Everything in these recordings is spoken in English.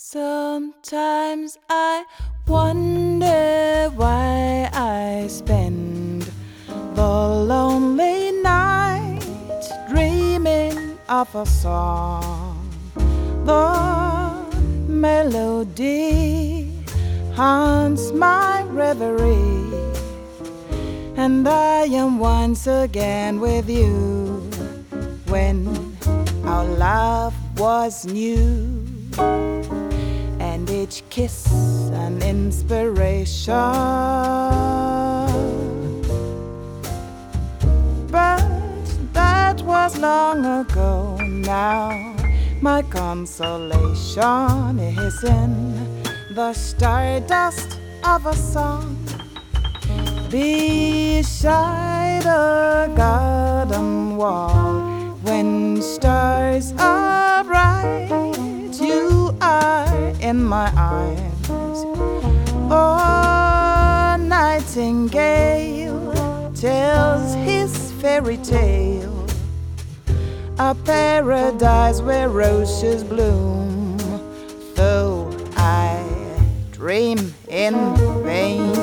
Sometimes I wonder why I spend the lonely night dreaming of a song. The melody haunts my reverie, and I am once again with you when our love was new. And each kiss an inspiration. But that was long ago. Now my consolation is in the stardust of a song beside a garden wall. When stars are bright, you are in my arms. Oh, nightingale tells his fairy tale, a paradise where roses bloom. Though I dream in vain,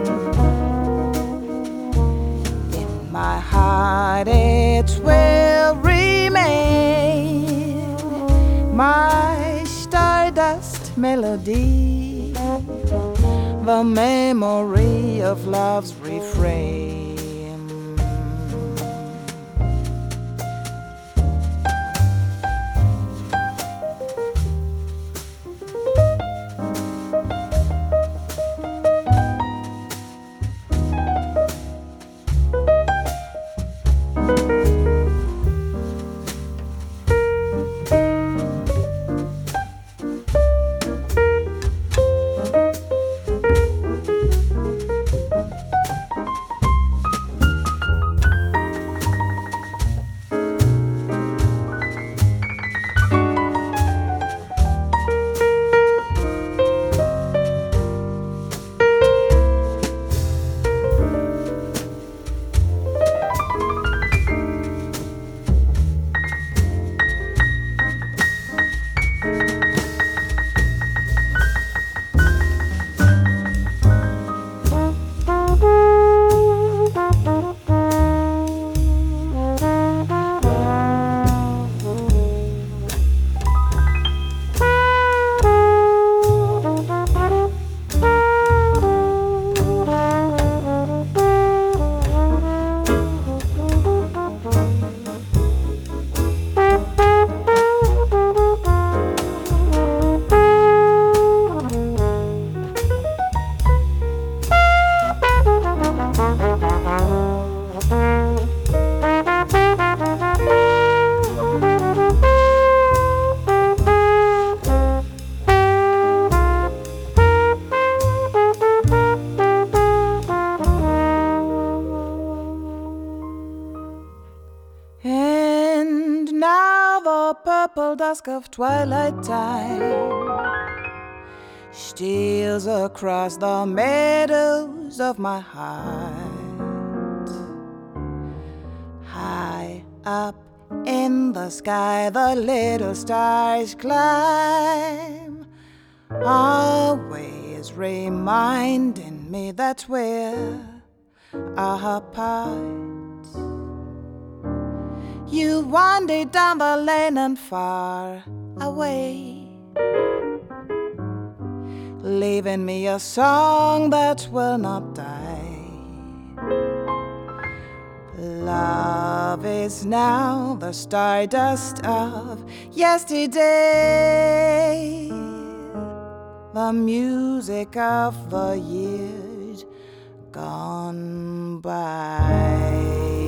in my heart it will remain, my stardust melody, the memory of love's refrain. And now the purple dusk of twilight time steals across the meadows of my heart. High up in the sky, the little stars climb, always reminding me that we're apart. You wander down the lane and far away, leaving me a song that will not die. Love is now the stardust of yesterday, the music of the years gone by.